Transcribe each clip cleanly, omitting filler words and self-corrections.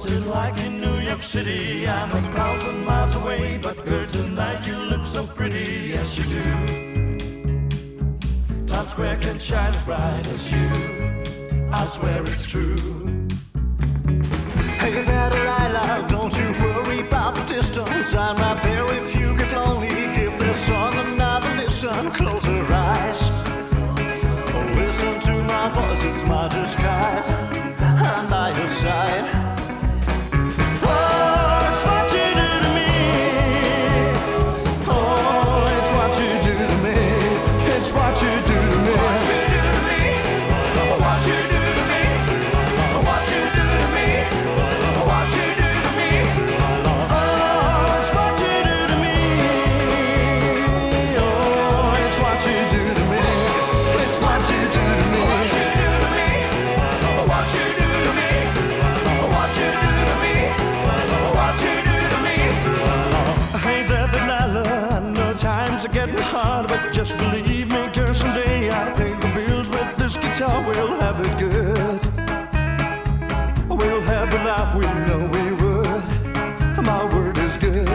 What's it like in New York City? I'm 1,000 miles away, but girl, tonight you look so pretty, yes you do. Times Square can shine as bright as you, I swear it's true. Hey there, Delilah, don't you worry about the distance. I'm right there if you get lonely. Give this song another listen. Close your eyes, listen to my voice, it's my disguise. I'm by your side. Oh, it's what you do to me. Oh, it's what you do to me. It's what you do to me. What you do to me. What you do to me. What you do to me. What you do to me. Oh, it's what you do to me. Oh, it's what you do to me. It's what you do to me. What you do to me. What you do to me. What you do to me. What you do to me. Hey there, Delilah, I know times are getting hard, but just believe me, girl, someday I'll pay the bills with this guitar. We'll have it good. We'll have the life we know we would. My word is good.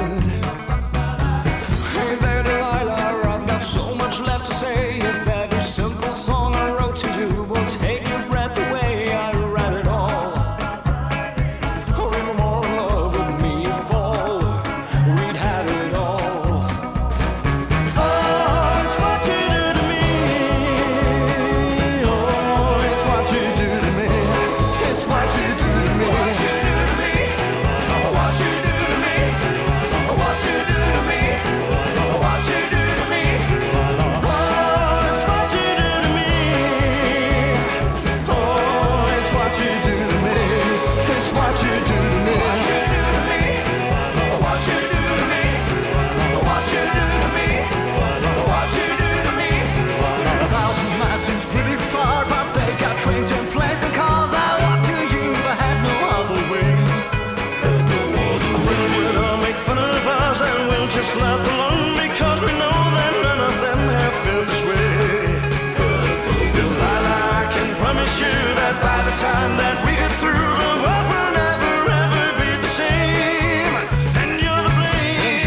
Hey there, Delilah, I've got so much left to say. If every simple song I wrote to you will take your breath away, I write it all. Or even more in love with me you fall, we'd have it all. Oh, it's what you do to me. Oh, it's what you do to me. It's what you do to me. What you do to me. What you do to me. What you do to me. What you do to me. Oh, it's what you do to me. Oh, it's what you do to me. It's what you do to me. What you do to me. What you do to me. What you do to me. What you do to me. 1,000 miles seems pretty far, but they got trains and planes and cars. I walk to you if I had no other way. Friends will all make fun of us and we'll just laugh along because we know that none of them have felt this way. Delilah, I can promise you that by the time that we get through, the world will never ever be the same. And you're the blame.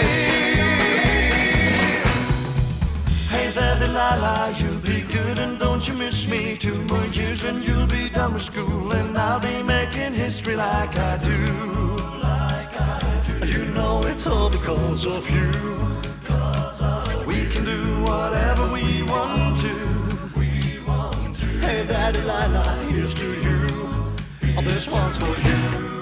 Hey there, Delilah, you'll be good and don't you miss me. 2 more years and you'll be done with school, and I'll be making history like I do. You know it's all because of you. We can do whatever we want to. Hey there, Delilah, here's to you. This one's for you.